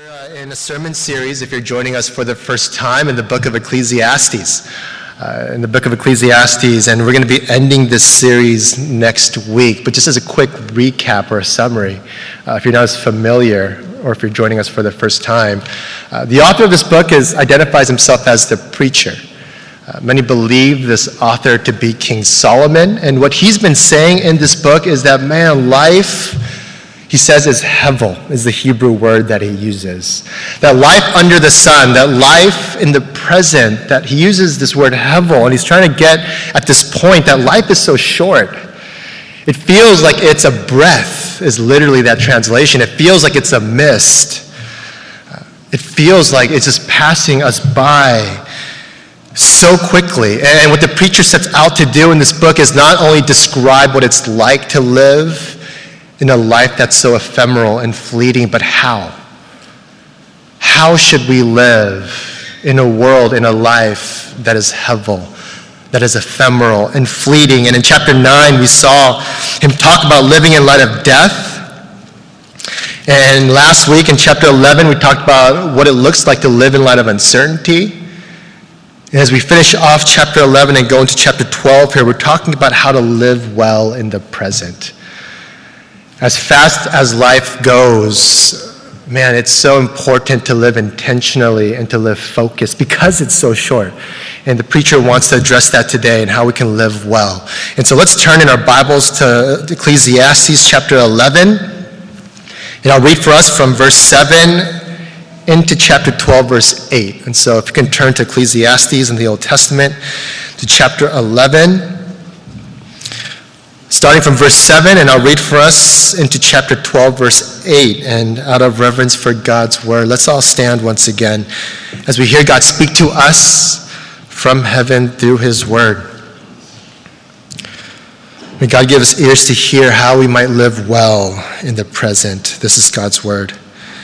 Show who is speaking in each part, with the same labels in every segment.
Speaker 1: In a sermon series, if you're joining us for the first time, in the book of Ecclesiastes. And we're going to be ending this series next week. But just as a quick recap or a summary, if you're not as familiar or if you're joining us for the first time, the author of this book identifies himself as the preacher. Many believe this author to be King Solomon, and what he's been saying in this book is that, life, he says, is hevel, is the Hebrew word that he uses. That life under the sun, that life in the present, that he uses this word hevel, and he's trying to get at this point that life is so short. It feels like it's a breath, is literally that translation. It feels like it's a mist. It feels like it's just passing us by so quickly. And what the preacher sets out to do in this book is not only describe what it's like to live in a life that's so ephemeral and fleeting, but how? How should we live in a world, in a life that is hevel, that is ephemeral and fleeting? And in chapter 9, we saw him talk about living in light of death. And last week in chapter 11, we talked about what it looks like to live in light of uncertainty. And as we finish off chapter 11 and go into chapter 12 here, we're talking about how to live well in the present. As fast as life goes, it's so important to live intentionally and to live focused because it's so short. And the preacher wants to address that today and how we can live well. And so let's turn in our Bibles to Ecclesiastes chapter 11. And I'll read for us from verse 7 into chapter 12, verse 8. And so if you can turn to Ecclesiastes in the Old Testament to chapter 11. Starting from verse 7, and I'll read for us into chapter 12, verse 8. And out of reverence for God's word, let's all stand once again as we hear God speak to us from heaven through his word. May God give us ears to hear how we might live well in the present. This is God's word.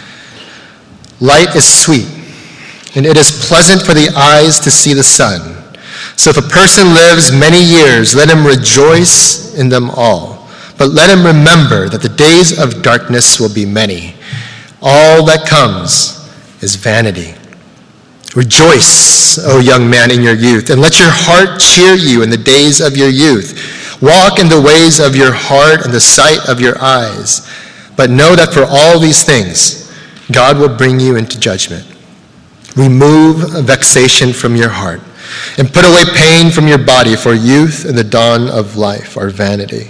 Speaker 1: Light is sweet, and it is pleasant for the eyes to see the sun. So if a person lives many years, let him rejoice in them all. But let him remember that the days of darkness will be many. All that comes is vanity. Rejoice, O young man, in your youth, and let your heart cheer you in the days of your youth. Walk in the ways of your heart and the sight of your eyes. But know that for all these things, God will bring you into judgment. Remove vexation from your heart, and put away pain from your body, for youth and the dawn of life are vanity.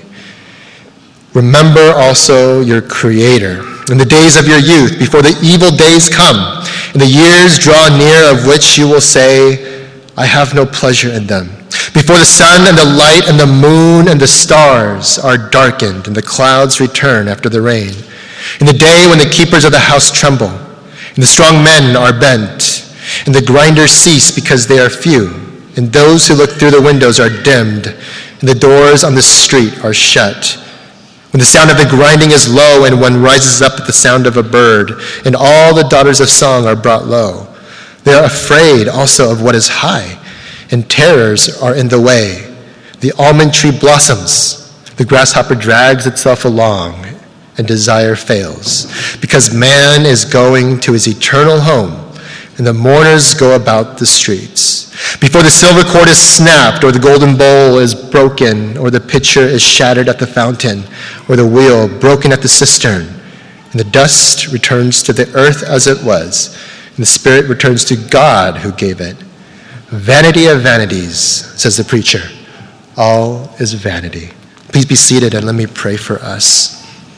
Speaker 1: Remember also your Creator in the days of your youth, before the evil days come, and the years draw near of which you will say, I have no pleasure in them. Before the sun and the light and the moon and the stars are darkened, and the clouds return after the rain. In the day when the keepers of the house tremble, and the strong men are bent, and the grinders cease because they are few, and those who look through the windows are dimmed, and the doors on the street are shut. When the sound of the grinding is low, and one rises up at the sound of a bird, and all the daughters of song are brought low. They are afraid also of what is high, and terrors are in the way. The almond tree blossoms, the grasshopper drags itself along, and desire fails, because man is going to his eternal home, and the mourners go about the streets. Before the silver cord is snapped, or the golden bowl is broken, or the pitcher is shattered at the fountain, or the wheel broken at the cistern, and the dust returns to the earth as it was, and the spirit returns to God who gave it. Vanity of vanities, says the preacher. All is vanity. Please be seated and let me pray for us.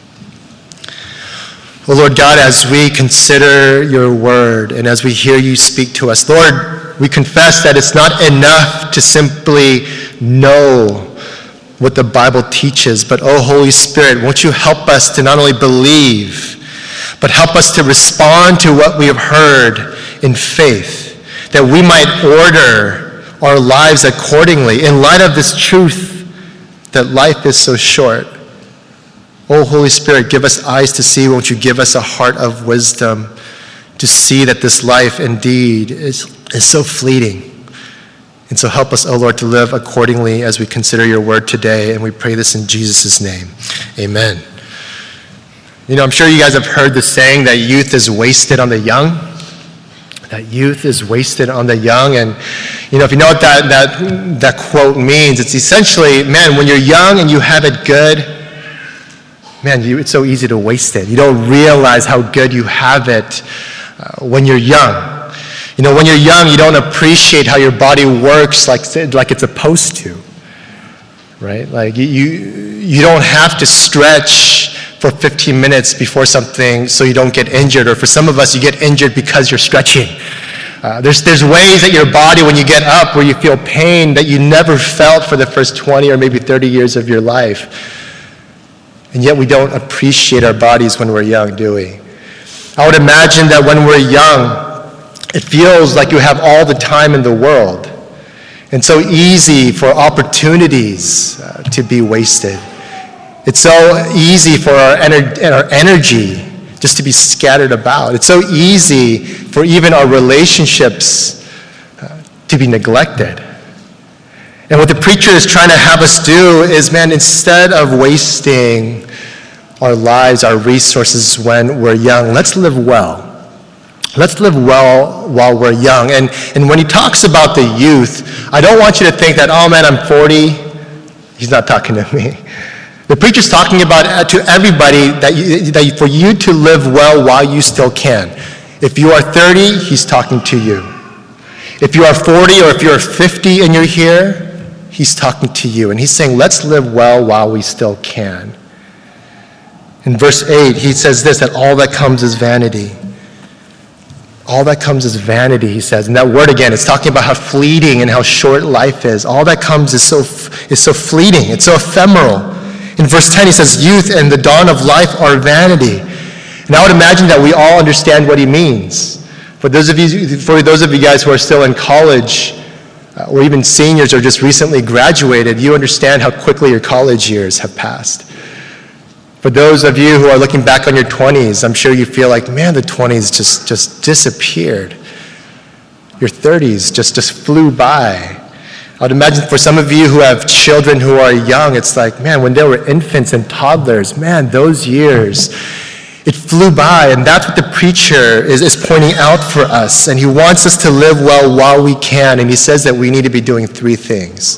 Speaker 1: Oh Lord God, as we consider your word and as we hear you speak to us, Lord, we confess that it's not enough to simply know what the Bible teaches, but oh Holy Spirit, won't you help us to not only believe, but help us to respond to what we have heard in faith, that we might order our lives accordingly in light of this truth that life is so short. Oh, Holy Spirit, give us eyes to see. Won't you give us a heart of wisdom to see that this life indeed is so fleeting. And so help us, oh Lord, to live accordingly as we consider your word today. And we pray this in Jesus' name. Amen. I'm sure you guys have heard the saying that youth is wasted on the young. That youth is wasted on the young. And, if you know what that quote means, it's essentially, man, when you're young and you have it good, man, it's so easy to waste it. You don't realize how good you have it when you're young. When you're young, you don't appreciate how your body works like it's supposed to, right? Like you don't have to stretch for 15 minutes before something so you don't get injured, or for some of us, you get injured because you're stretching. There's ways that your body, when you get up, where you feel pain that you never felt for the first 20 or maybe 30 years of your life. And yet we don't appreciate our bodies when we're young, do we? I would imagine that when we're young, it feels like you have all the time in the world, and so easy for opportunities to be wasted. It's so easy for our energy just to be scattered about. It's so easy for even our relationships to be neglected. And what the preacher is trying to have us do is, man, instead of wasting our lives, our resources when we're young, let's live well. Let's live well while we're young. And when he talks about the youth, I don't want you to think that, oh man, I'm 40. He's not talking to me. The preacher's talking about to everybody that for you to live well while you still can. If you are 30, he's talking to you. If you are 40 or if you're 50 and you're here, he's talking to you. And he's saying, let's live well while we still can. In verse 8, he says this, that all that comes is vanity. All that comes is vanity, he says. And that word again, it's talking about how fleeting and how short life is. All that comes is so fleeting. It's so ephemeral. In verse 10, he says, youth and the dawn of life are vanity. And I would imagine that we all understand what he means. For those of you guys who are still in college, or even seniors or just recently graduated, you understand how quickly your college years have passed. For those of you who are looking back on your 20s, I'm sure you feel like, man, the 20s just disappeared. Your 30s just flew by. I would imagine for some of you who have children who are young, it's like, man, when they were infants and toddlers, man, those years, it flew by. And that's what the preacher is pointing out for us. And he wants us to live well while we can. And he says that we need to be doing three things.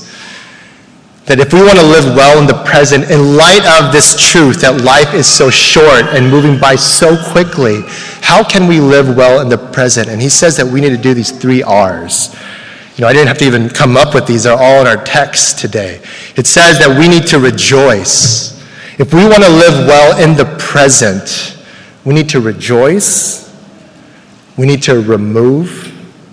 Speaker 1: That if we want to live well in the present, in light of this truth that life is so short and moving by so quickly, how can we live well in the present? And he says that we need to do these 3 R's. I didn't have to even come up with these. They're all in our text today. It says that we need to rejoice. If we want to live well in the present, we need to rejoice, we need to remove,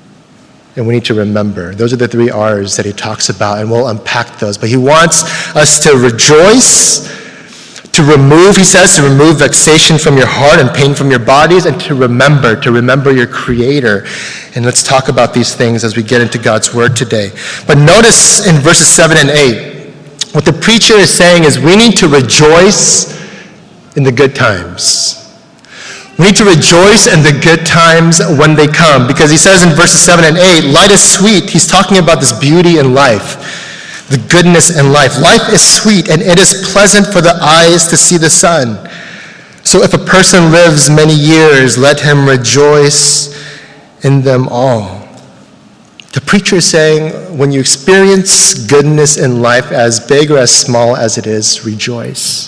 Speaker 1: and we need to remember. Those are the 3 R's that he talks about, and we'll unpack those. But he wants us to rejoice, to remove, he says, to remove vexation from your heart and pain from your bodies, and to remember your Creator. And let's talk about these things as we get into God's Word today. But notice in verses 7 and 8, what the preacher is saying is we need to rejoice in the good times. We need to rejoice in the good times when they come, because he says in verses 7 and 8, light is sweet. He's talking about this beauty in life, the goodness in life. Life is sweet, and it is pleasant for the eyes to see the sun. So if a person lives many years, let him rejoice in them all. The preacher is saying, when you experience goodness in life, as big or as small as it is, rejoice.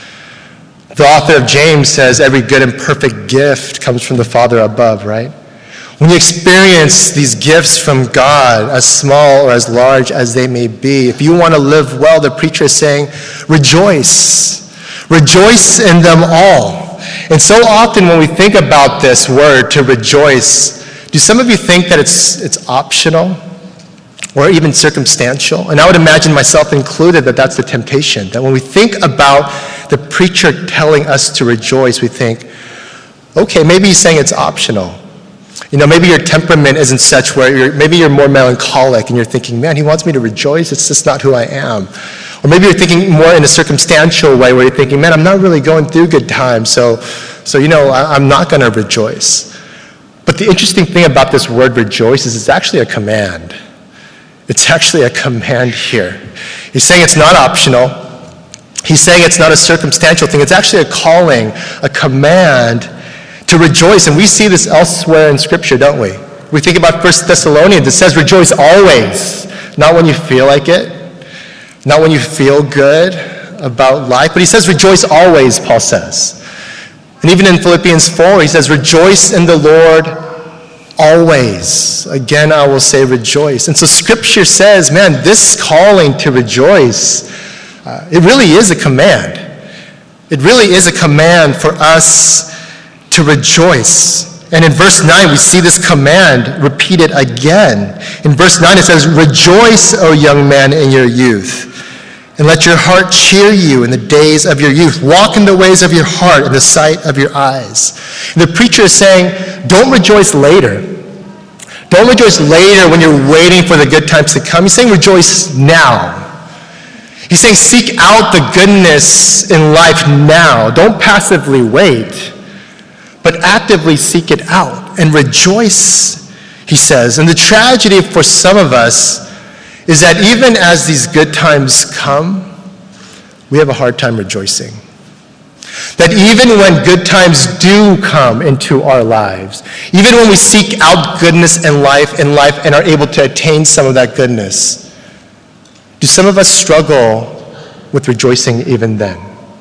Speaker 1: The author of James says every good and perfect gift comes from the Father above, right? When you experience these gifts from God, as small or as large as they may be, if you want to live well, the preacher is saying, rejoice. Rejoice in them all. And so often when we think about this word, to rejoice, do some of you think that it's optional or even circumstantial? And I would imagine myself included that that's the temptation. That when we think about the preacher telling us to rejoice, we think, okay, maybe he's saying it's optional. Maybe your temperament isn't such where maybe you're more melancholic and you're thinking, man, he wants me to rejoice, it's just not who I am. Or maybe you're thinking more in a circumstantial way where you're thinking, man, I'm not really going through good times, so I'm not going to rejoice. But the interesting thing about this word rejoice is it's actually a command. It's actually a command here. He's saying it's not optional. He's saying it's not a circumstantial thing. It's actually a calling, a command to rejoice. And we see this elsewhere in Scripture, don't we? We think about 1 Thessalonians. It says rejoice always. Not when you feel like it. Not when you feel good about life. But he says rejoice always, Paul says. And even in Philippians 4, he says rejoice in the Lord always. Again, I will say rejoice. And so Scripture says, man, this calling to rejoice, it really is a command. It really is a command for us to rejoice. And in verse 9, we see this command repeated again. In verse 9, it says, rejoice, O young man, in your youth, and let your heart cheer you in the days of your youth. Walk in the ways of your heart in the sight of your eyes. And the preacher is saying, don't rejoice later. Don't rejoice later when you're waiting for the good times to come. He's saying rejoice now. He's saying seek out the goodness in life now. Don't passively wait, but actively seek it out and rejoice, he says. And the tragedy for some of us is that even as these good times come, we have a hard time rejoicing. That even when good times do come into our lives, even when we seek out goodness in life and are able to attain some of that goodness, do some of us struggle with rejoicing even then?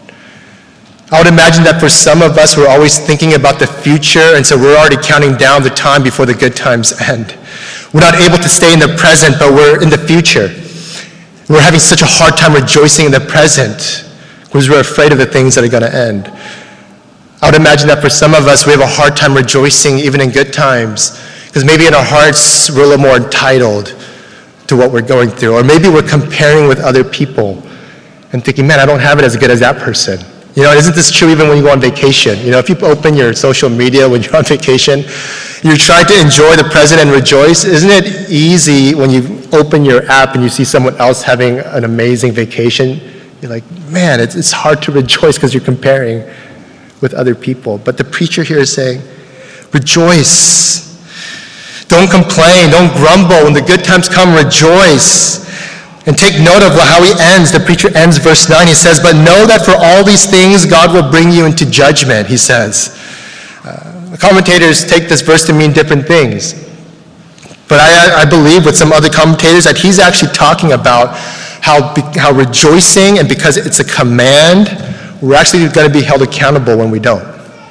Speaker 1: I would imagine that for some of us, we're always thinking about the future, and so we're already counting down the time before the good times end. We're not able to stay in the present, but we're in the future. We're having such a hard time rejoicing in the present because we're afraid of the things that are going to end. I would imagine that for some of us, we have a hard time rejoicing even in good times because maybe in our hearts, we're a little more entitled to what we're going through. Or maybe we're comparing with other people and thinking, man, I don't have it as good as that person. You know, isn't this true even when you go on vacation? You know, if you open your social media when you're on vacation, you're trying to enjoy the present and rejoice. Isn't it easy when you open your app and you see someone else having an amazing vacation? You're like, man, it's hard to rejoice because you're comparing with other people. But the preacher here is saying, rejoice. Don't complain. Don't grumble. When the good times come, rejoice. And take note of how he ends. The preacher ends verse 9. He says, but know that for all these things, God will bring you into judgment, he says. The commentators take this verse to mean different things. But I believe with some other commentators that he's actually talking about how rejoicing, and because it's a command, we're actually going to be held accountable when we don't.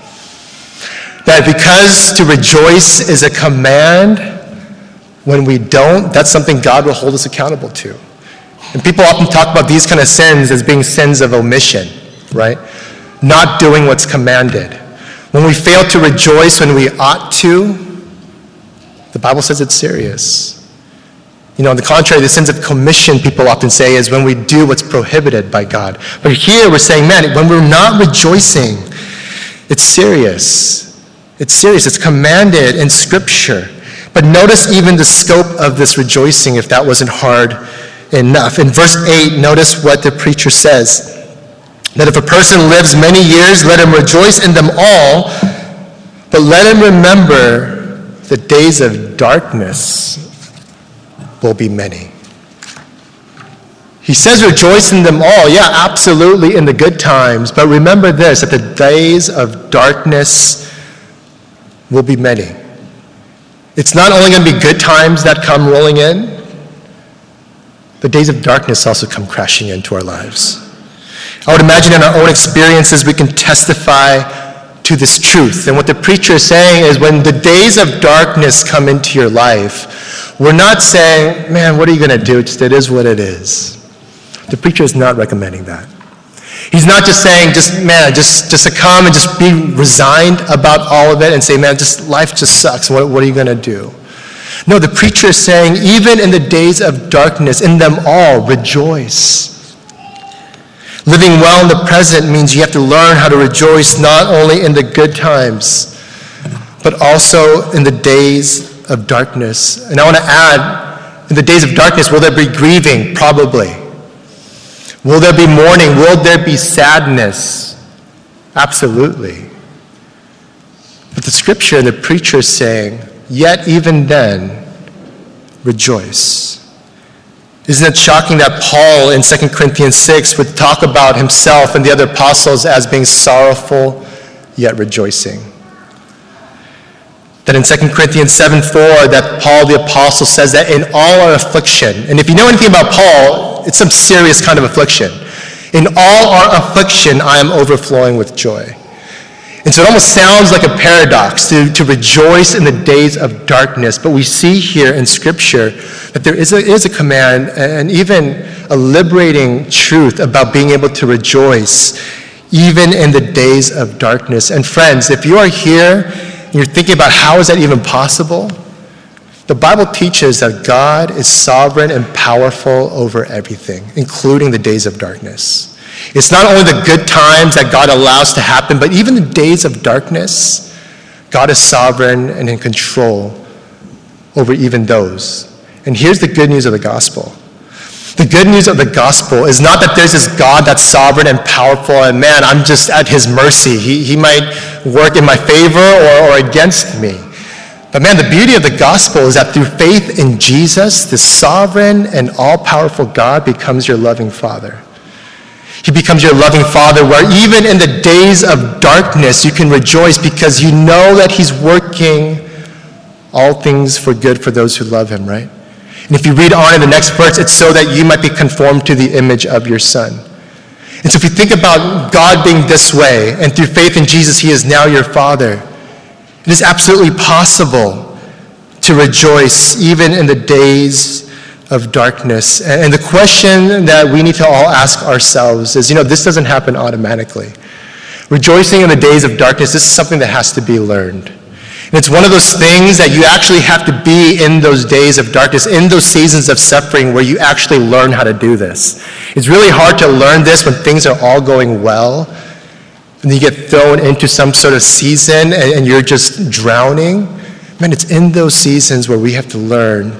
Speaker 1: That because to rejoice is a command, when we don't, that's something God will hold us accountable to. And people often talk about these kind of sins as being sins of omission, right? Not doing what's commanded. When we fail to rejoice when we ought to, the Bible says it's serious. You know, on the contrary, the sins of commission, people often say, is when we do what's prohibited by God. But here we're saying, man, when we're not rejoicing, it's serious. It's serious. It's commanded in Scripture. But notice even the scope of this rejoicing, if that wasn't hard enough. In verse 8, notice what the preacher says. That if a person lives many years, let him rejoice in them all, but let him remember the days of darkness will be many. He says rejoice in them all. Yeah, absolutely in the good times. But remember this, that the days of darkness will be many. It's not only going to be good times that come rolling in, the days of darkness also come crashing into our lives. I would imagine in our own experiences we can testify to this truth. And what the preacher is saying is when the days of darkness come into your life, we're not saying, man, what are you going to do? It is what it is. The preacher is not recommending that. He's not just saying, just succumb and just be resigned about all of it and say, man, life just sucks. What are you going to do? No, the preacher is saying, even in the days of darkness, in them all, rejoice. Living well in the present means you have to learn how to rejoice not only in the good times, but also in the days of darkness. And I want to add, in the days of darkness, will there be grieving? Probably. Will there be mourning? Will there be sadness? Absolutely. But the Scripture and the preacher is saying, yet even then, rejoice. Isn't it shocking that Paul in 2 Corinthians 6 would talk about himself and the other apostles as being sorrowful yet rejoicing? That in 2 Corinthians 7:4, that Paul the apostle says that in all our affliction, and if you know anything about Paul, it's some serious kind of affliction. In all our affliction, I am overflowing with joy. And so it almost sounds like a paradox to rejoice in the days of darkness, but we see here in Scripture that there is a command and even a liberating truth about being able to rejoice even in the days of darkness. And friends, if you are here and you're thinking about how is that even possible, the Bible teaches that God is sovereign and powerful over everything, including the days of darkness. It's not only the good times that God allows to happen, but even the days of darkness, God is sovereign and in control over even those. And here's the good news of the gospel. The good news of the gospel is not that there's this God that's sovereign and powerful, and man, I'm just at his mercy. He might work in my favor or against me. But man, the beauty of the gospel is that through faith in Jesus, the sovereign and all-powerful God becomes your loving Father. He becomes your loving Father, where even in the days of darkness, you can rejoice because you know that he's working all things for good for those who love him, right? And if you read on in the next verse, it's so that you might be conformed to the image of your Son. And so if you think about God being this way, and through faith in Jesus, he is now your Father, it is absolutely possible to rejoice even in the days of darkness. And the question that we need to all ask ourselves is, this doesn't happen automatically. Rejoicing in the days of darkness, this is something that has to be learned. And it's one of those things that you actually have to be in those days of darkness, in those seasons of suffering where you actually learn how to do this. It's really hard to learn this when things are all going well, and you get thrown into some sort of season and you're just drowning. Man, it's in those seasons where we have to learn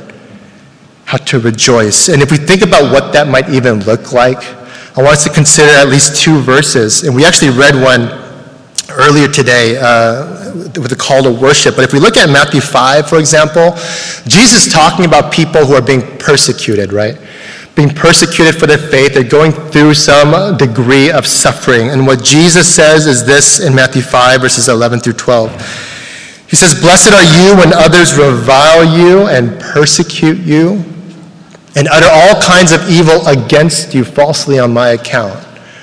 Speaker 1: how to rejoice. And if we think about what that might even look like, I want us to consider at least two verses. And we actually read one earlier today with the call to worship. But if we look at Matthew 5, for example, Jesus is talking about people who are being persecuted, right? Being persecuted for their faith. They're going through some degree of suffering. And what Jesus says is this in Matthew 5, verses 11 through 12. He says, "Blessed are you when others revile you and persecute you and utter all kinds of evil against you falsely on my account."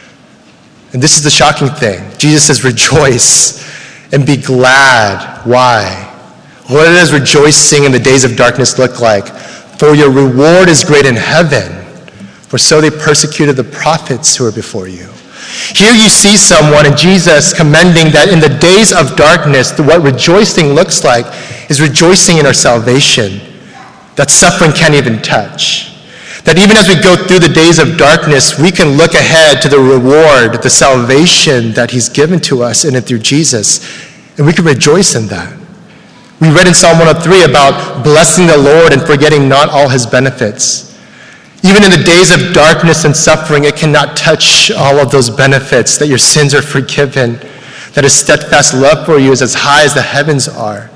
Speaker 1: And this is the shocking thing. Jesus says, rejoice and be glad. Why? What does rejoicing in the days of darkness look like? For your reward is great in heaven, for so they persecuted the prophets who were before you. Here you see someone, and Jesus commending that in the days of darkness, what rejoicing looks like is rejoicing in our salvation that suffering can't even touch. That even as we go through the days of darkness, we can look ahead to the reward, the salvation that he's given to us in and through Jesus, and we can rejoice in that. We read in Psalm 103 about blessing the Lord and forgetting not all his benefits. Even in the days of darkness and suffering, it cannot touch all of those benefits, that your sins are forgiven, that his steadfast love for you is as high as the heavens are.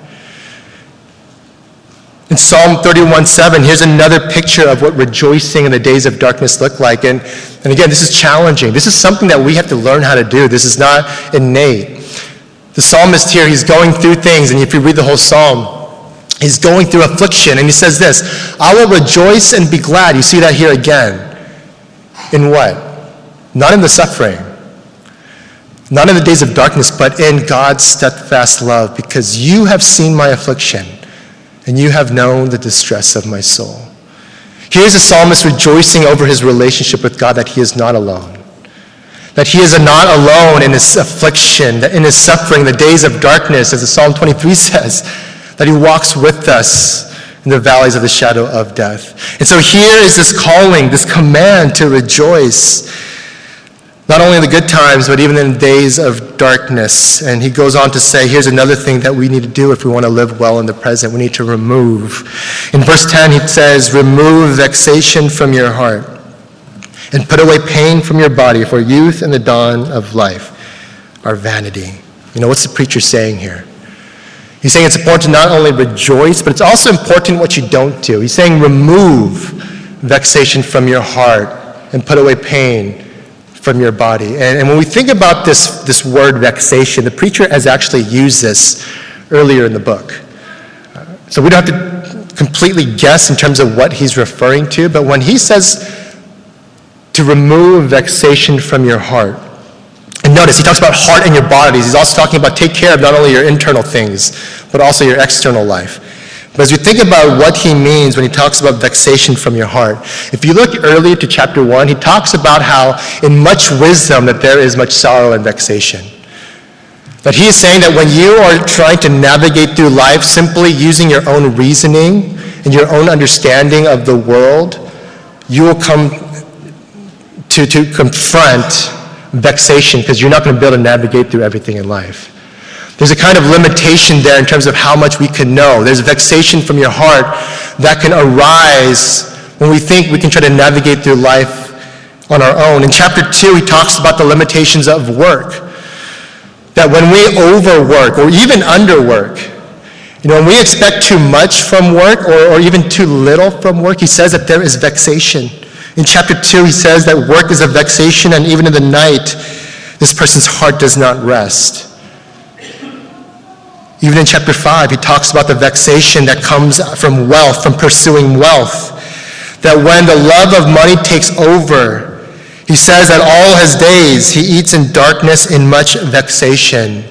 Speaker 1: In Psalm 31:7, here's another picture of what rejoicing in the days of darkness look like. And again, this is challenging. This is something that we have to learn how to do. This is not innate. The psalmist here, he's going through things, and if you read the whole psalm, he's going through affliction, and he says this, "I will rejoice and be glad." You see that here again. In what? Not in the suffering, not in the days of darkness, but in God's steadfast love, because you have seen my affliction, and you have known the distress of my soul. Here's the psalmist rejoicing over his relationship with God, that he is not alone. That he is not alone in his affliction, that in his suffering, the days of darkness, as the Psalm 23 says, that he walks with us in the valleys of the shadow of death. And so here is this calling, this command to rejoice, not only in the good times, but even in the days of darkness. And he goes on to say, here's another thing that we need to do if we want to live well in the present. We need to remove. In verse 10, he says, "Remove vexation from your heart and put away pain from your body, for youth and the dawn of life are vanity." What's the preacher saying here? He's saying it's important to not only rejoice, but it's also important what you don't do. He's saying remove vexation from your heart and put away pain from your body. And when we think about this word vexation, the preacher has actually used this earlier in the book. So we don't have to completely guess in terms of what he's referring to, but when he says to remove vexation from your heart, and notice he talks about heart and your bodies. He's also talking about take care of not only your internal things, but also your external life. But as we think about what he means when he talks about vexation from your heart, if you look earlier to chapter 1, he talks about how in much wisdom that there is much sorrow and vexation. That he is saying that when you are trying to navigate through life simply using your own reasoning and your own understanding of the world, you will come to confront vexation because you're not going to be able to navigate through everything in life. There's a kind of limitation there in terms of how much we can know. There's vexation from your heart that can arise when we think we can try to navigate through life on our own. In chapter 2, he talks about the limitations of work. That when we overwork or even underwork, when we expect too much from work or even too little from work, he says that there is vexation. In chapter 2, he says that work is a vexation, and even in the night, this person's heart does not rest. Even in chapter 5, he talks about the vexation that comes from wealth, from pursuing wealth. That when the love of money takes over, he says that all his days he eats in darkness in much vexation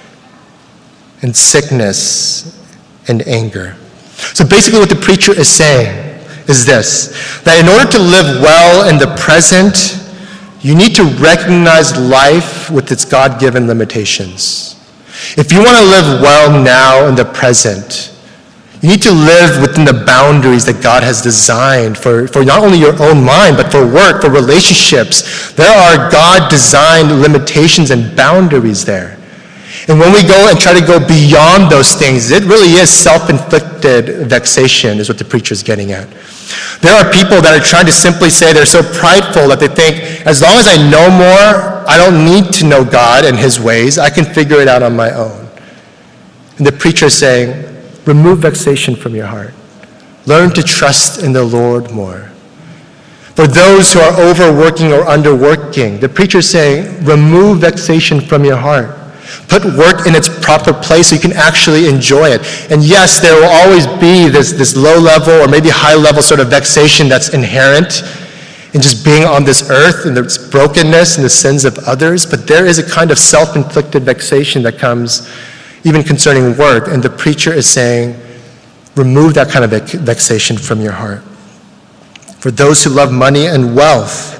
Speaker 1: and sickness and anger. So basically what the preacher is saying is this, that in order to live well in the present, you need to recognize life with its God-given limitations. If you want to live well now in the present, you need to live within the boundaries that God has designed for not only your own mind, but for work, for relationships. There are God-designed limitations and boundaries there. And when we go and try to go beyond those things, it really is self-inflicted vexation is what the preacher is getting at. There are people that are trying to simply say they're so prideful that they think, as long as I know more, I don't need to know God and his ways. I can figure it out on my own. And the preacher is saying, remove vexation from your heart. Learn to trust in the Lord more. For those who are overworking or underworking, the preacher is saying, remove vexation from your heart. Put work in its proper place so you can actually enjoy it. And yes, there will always be this low level or maybe high level sort of vexation that's inherent in just being on this earth and its brokenness and the sins of others. But there is a kind of self-inflicted vexation that comes even concerning work. And the preacher is saying, remove that kind of vexation from your heart. For those who love money and wealth,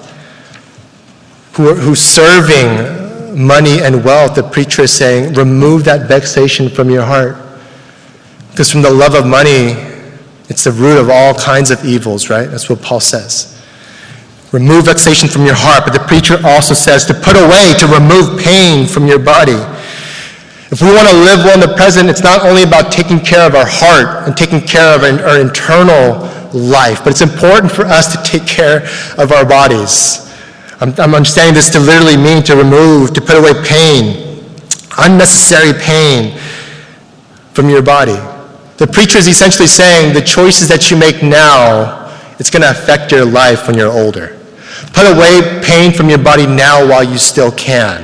Speaker 1: who serving money and wealth, the preacher is saying, remove that vexation from your heart. Because from the love of money, it's the root of all kinds of evils, right? That's what Paul says. Remove vexation from your heart. But the preacher also says to put away, to remove pain from your body. If we want to live well in the present, it's not only about taking care of our heart and taking care of our internal life, but it's important for us to take care of our bodies. I'm understanding this to literally mean to remove, to put away pain, unnecessary pain from your body. The preacher is essentially saying the choices that you make now, it's going to affect your life when you're older. Put away pain from your body now while you still can.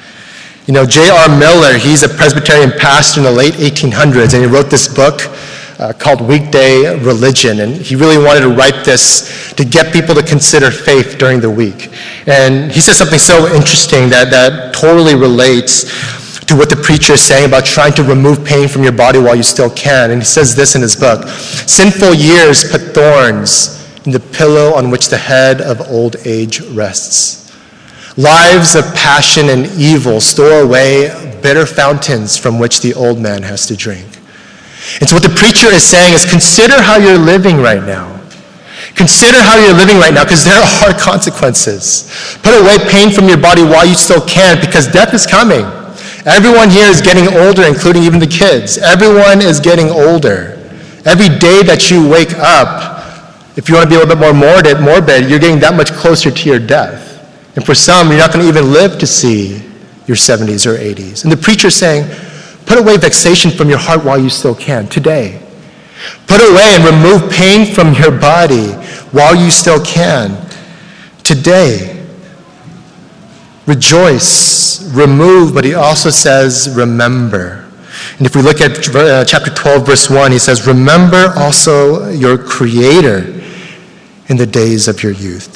Speaker 1: J.R. Miller, he's a Presbyterian pastor in the late 1800s, and he wrote this book called Weekday Religion. And he really wanted to write this to get people to consider faith during the week. And he says something so interesting that totally relates to what the preacher is saying about trying to remove pain from your body while you still can. And he says this in his book: sinful years put thorns in the pillow on which the head of old age rests. Lives of passion and evil store away bitter fountains from which the old man has to drink. And so what the preacher is saying is consider how you're living right now. Consider how you're living right now, because there are consequences. Put away pain from your body while you still can, because death is coming. Everyone here is getting older, including even the kids. Everyone is getting older. Every day that you wake up, if you want to be a little bit more morbid, you're getting that much closer to your death. And for some, you're not going to even live to see your 70s or 80s. And the preacher is saying, put away vexation from your heart while you still can, today. Put away and remove pain from your body while you still can. Today, rejoice, remove, but he also says, remember. And if we look at chapter 12, verse 1, he says, remember also your Creator in the days of your youth.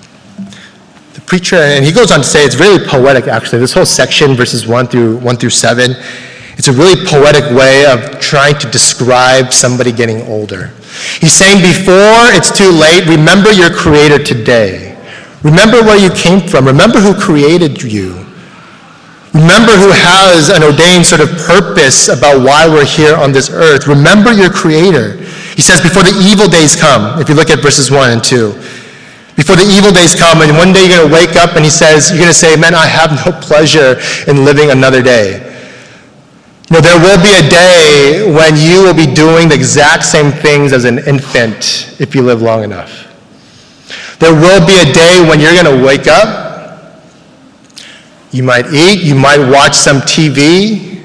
Speaker 1: The preacher, and he goes on to say, it's really poetic actually, this whole section, verses 1 through 7, it's a really poetic way of trying to describe somebody getting older. He's saying before it's too late, remember your Creator today. Remember where you came from. Remember who created you. Remember who has an ordained sort of purpose about why we're here on this earth. Remember your Creator. He says before the evil days come, if you look at verses 1 and 2. Before the evil days come, and one day you're going to wake up and he says, you're going to say, man, I have no pleasure in living another day. There will be a day when you will be doing the exact same things as an infant if you live long enough. There will be a day when you're going to wake up. You might eat. You might watch some TV.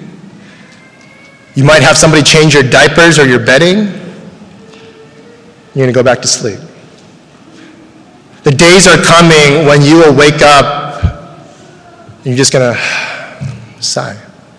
Speaker 1: You might have somebody change your diapers or your bedding. You're going to go back to sleep. The days are coming when you will wake up and you're just going to sigh.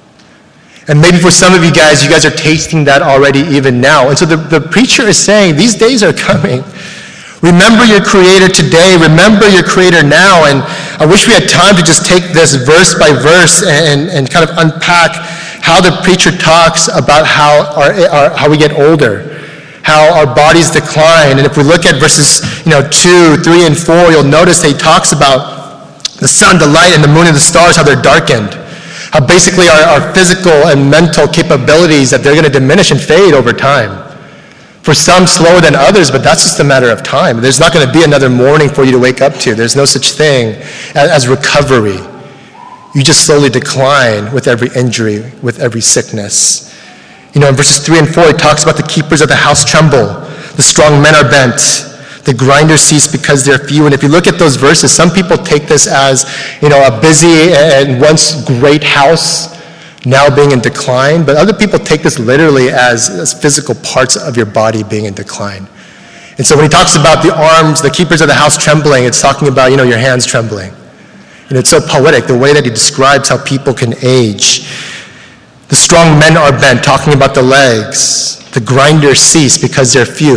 Speaker 1: And maybe for some of you guys are tasting that already even now. And so the preacher is saying, these days are coming. Remember your Creator today. Remember your Creator now. And I wish we had time to just take this verse by verse and kind of unpack how the preacher talks about how we get older, how our bodies decline. And if we look at verses 2, 3, and 4, you'll notice that he talks about the sun, the light, and the moon and the stars, how they're darkened. How basically our physical and mental capabilities, that they're going to diminish and fade over time. For some slower than others, but that's just a matter of time. There's not going to be another morning for you to wake up to. There's no such thing as recovery. You just slowly decline with every injury, with every sickness. In verses 3 and 4, he talks about the keepers of the house tremble. The strong men are bent. The grinders cease because they're few. And if you look at those verses, some people take this as, a busy and once great house now being in decline. But other people take this literally as physical parts of your body being in decline. And so when he talks about the arms, the keepers of the house trembling, it's talking about, your hands trembling. And it's so poetic, the way that he describes how people can age. The strong men are bent, talking about the legs. The grinders cease because they're few.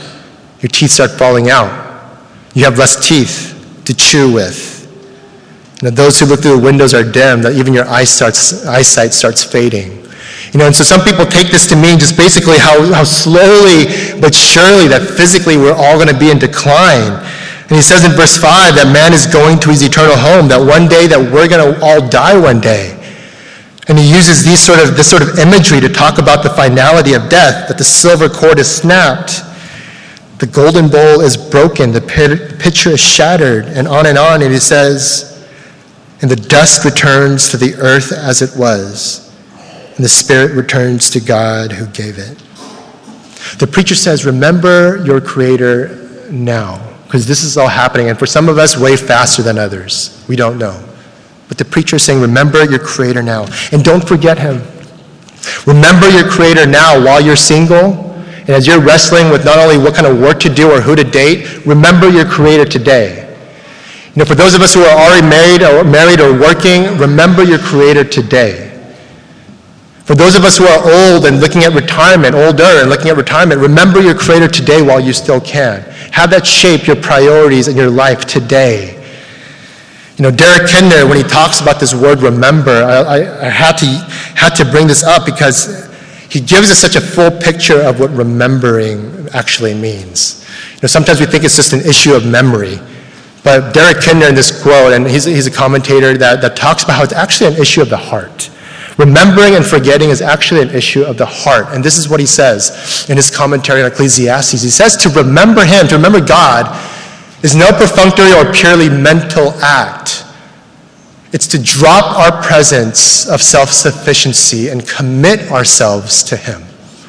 Speaker 1: Your teeth start falling out. You have less teeth to chew with. Those who look through the windows are dim, that even your eyesight starts fading. And so some people take this to mean just basically how slowly but surely that physically we're all going to be in decline. And he says in verse 5 that man is going to his eternal home, that one day that we're going to all die one day. And he uses this sort of imagery to talk about the finality of death, that the silver cord is snapped. The golden bowl is broken, the pitcher is shattered, and on, and he says, and the dust returns to the earth as it was, and the spirit returns to God who gave it. The preacher says, remember your Creator now, because this is all happening, and for some of us, way faster than others. We don't know. But the preacher is saying, remember your Creator now, and don't forget Him. Remember your Creator now while you're single. And as you're wrestling with not only what kind of work to do or who to date, remember your Creator today. For those of us who are already married or working, remember your Creator today. For those of us who are old and looking at retirement, remember your Creator today while you still can. Have that shape your priorities in your life today. Derek Kidner, when he talks about this word remember, I had to bring this up because he gives us such a full picture of what remembering actually means. Sometimes we think it's just an issue of memory. But Derek Kidner in this quote, and he's a commentator that talks about how it's actually an issue of the heart. Remembering and forgetting is actually an issue of the heart. And this is what he says in his commentary on Ecclesiastes. He says to remember Him, to remember God, is no perfunctory or purely mental act. It's to drop our presence of self-sufficiency and commit ourselves to Him.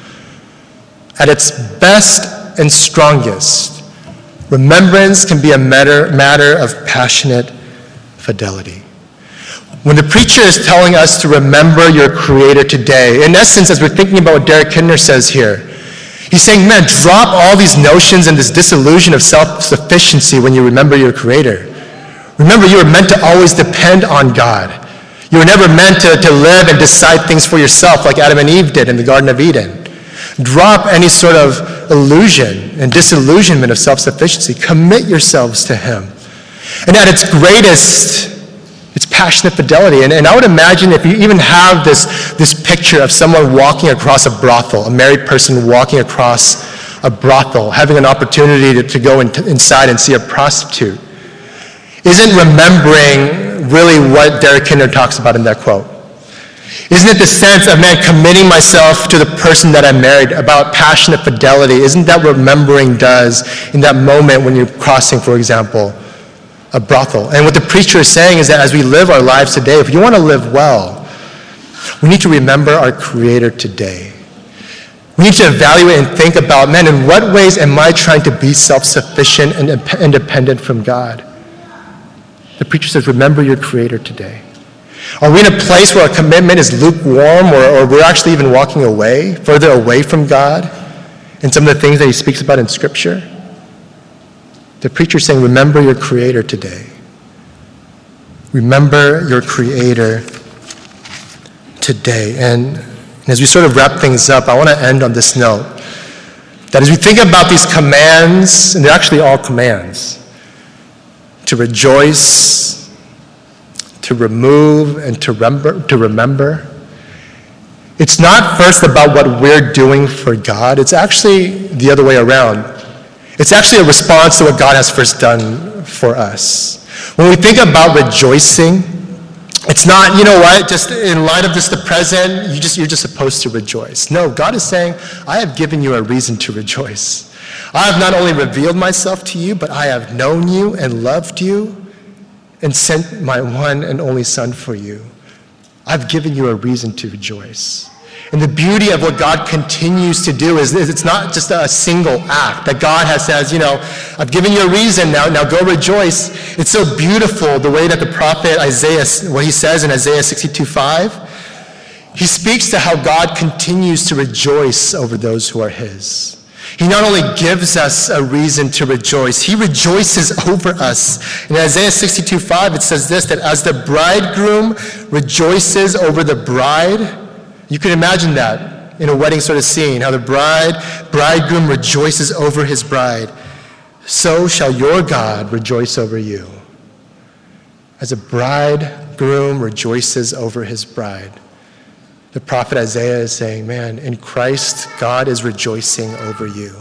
Speaker 1: At its best and strongest, remembrance can be a matter of passionate fidelity. When the preacher is telling us to remember your Creator today, in essence, as we're thinking about what Derek Kidner says here, He's saying, man, drop all these notions and this disillusion of self-sufficiency when you remember your Creator. Remember, you were meant to always depend on God. You were never meant to live and decide things for yourself like Adam and Eve did in the Garden of Eden. Drop any sort of illusion and disillusionment of self-sufficiency. Commit yourselves to Him. And at its greatest, it's passionate fidelity. And I would imagine if you even have this picture of someone walking across a brothel, a married person walking across a brothel, having an opportunity to go inside and see a prostitute, isn't remembering really what Derek Kinder talks about in that quote? Isn't it the sense of, man, committing myself to the person that I married, about passionate fidelity? Isn't that what remembering does in that moment when you're crossing, for example, a brothel? And what the preacher is saying is that as we live our lives today, if you want to live well, we need to remember our Creator today. We need to evaluate and think about, man, in what ways am I trying to be self-sufficient and independent from God? The preacher says, remember your Creator today. Are we in a place where our commitment is lukewarm, or we're actually even walking away, further away from God and some of the things that He speaks about in Scripture? The preacher is saying, remember your Creator today. Remember your Creator today. And as we sort of wrap things up, I want to end on this note, that as we think about these commands, and they're actually all commands, to rejoice, to remove, and to remember, it's not first about what we're doing for God. It's actually the other way around. It's actually a response to what God has first done for us. When we think about rejoicing, it's not, you know what, just in light of just the present, you're just supposed to rejoice. No, God is saying, I have given you a reason to rejoice. I have not only revealed myself to you, but I have known you and loved you and sent my one and only Son for you. I've given you a reason to rejoice. And the beauty of what God continues to do is it's not just a single act that God has says, you know, I've given you a reason, now go rejoice. It's so beautiful the way that the prophet Isaiah, what he says in Isaiah 62:5, he speaks to how God continues to rejoice over those who are His. He not only gives us a reason to rejoice, He rejoices over us. In Isaiah 62:5, it says this, that as the bridegroom rejoices over the bride, you can imagine that in a wedding sort of scene, how the bridegroom rejoices over his bride, so shall your God rejoice over you. As a bridegroom rejoices over his bride, the prophet Isaiah is saying, man, in Christ, God is rejoicing over you.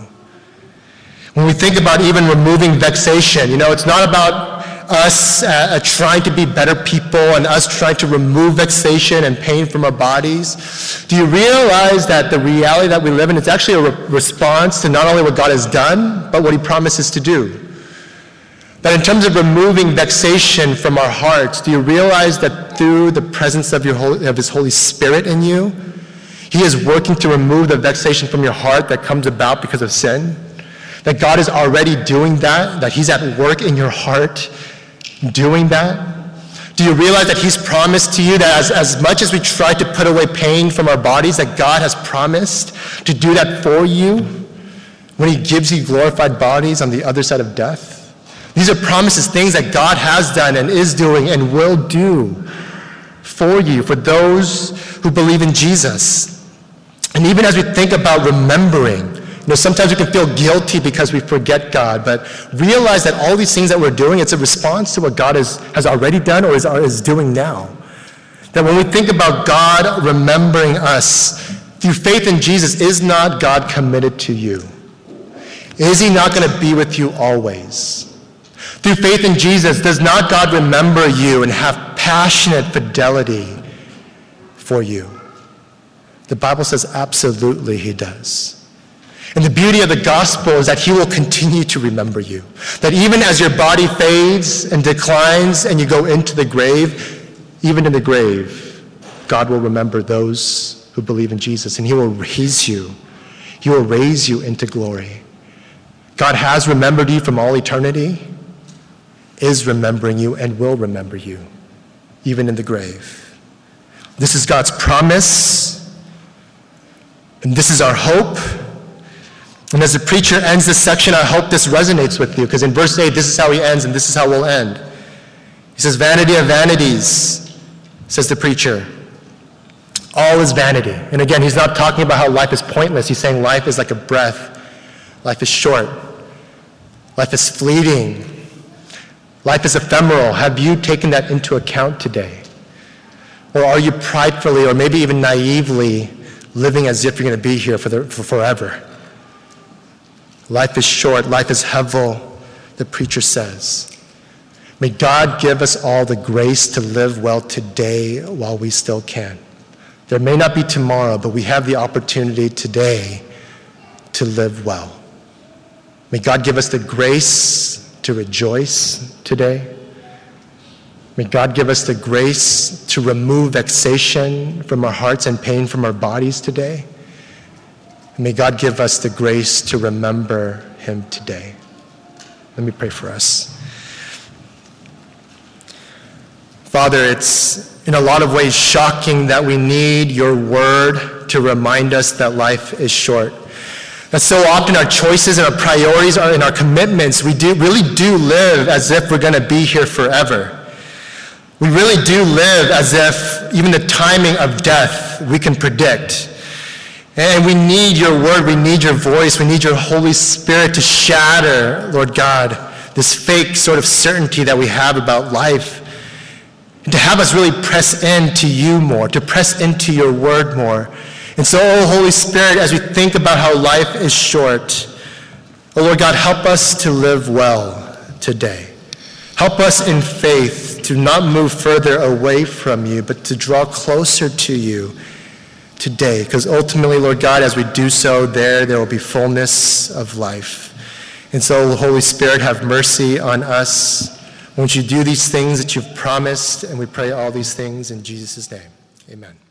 Speaker 1: When we think about even removing vexation, it's not about us trying to be better people and us trying to remove vexation and pain from our bodies. Do you realize that the reality that we live in is actually a response to not only what God has done, but what He promises to do? That in terms of removing vexation from our hearts, do you realize that through the presence of His Holy Spirit in you, He is working to remove the vexation from your heart that comes about because of sin? That God is already doing that He's at work in your heart doing that? Do you realize that He's promised to you that as much as we try to put away pain from our bodies, that God has promised to do that for you when He gives you glorified bodies on the other side of death? These are promises, things that God has done and is doing and will do for you, for those who believe in Jesus. And even as we think about remembering, sometimes we can feel guilty because we forget God, but realize that all these things that we're doing, it's a response to what God has already done or is doing now. That when we think about God remembering us through faith in Jesus, is not God committed to you? Is He not going to be with you always? Through faith in Jesus, does not God remember you and have passionate fidelity for you? The Bible says absolutely He does. And the beauty of the gospel is that He will continue to remember you. That even as your body fades and declines and you go into the grave, even in the grave, God will remember those who believe in Jesus, and He will raise you. He will raise you into glory. God has remembered you from all eternity, is remembering you, and will remember you, even in the grave. This is God's promise, and this is our hope. And as the preacher ends this section, I hope this resonates with you, because in verse 8, this is how he ends, and this is how we'll end. He says, vanity of vanities, says the preacher. All is vanity. And again, he's not talking about how life is pointless. He's saying life is like a breath. Life is short. Life is fleeting. Life is ephemeral. Have you taken that into account today? Or are you pridefully, or maybe even naively, living as if you're going to be here for forever? Life is short. Life is hevel, the preacher says. May God give us all the grace to live well today while we still can. There may not be tomorrow, but we have the opportunity today to live well. May God give us the grace to rejoice today. May God give us the grace to remove vexation from our hearts and pain from our bodies today. May God give us the grace to remember him today. Let me pray for us. Father, it's in a lot of ways shocking that we need your word to remind us that life is short. That so often our choices and our priorities are in our commitments. We really do live as if we're going to be here forever. We really do live as if even the timing of death we can predict. And we need your word, we need your voice, we need your Holy Spirit to shatter, Lord God, this fake sort of certainty that we have about life. And to have us really press into you more, to press into your word more. And so, oh Holy Spirit, as we think about how life is short, oh Lord God, help us to live well today. Help us in faith to not move further away from you, but to draw closer to you today. Because ultimately, Lord God, as we do so, there will be fullness of life. And so, Holy Spirit, have mercy on us. Won't you do these things that you've promised? And we pray all these things in Jesus' name. Amen.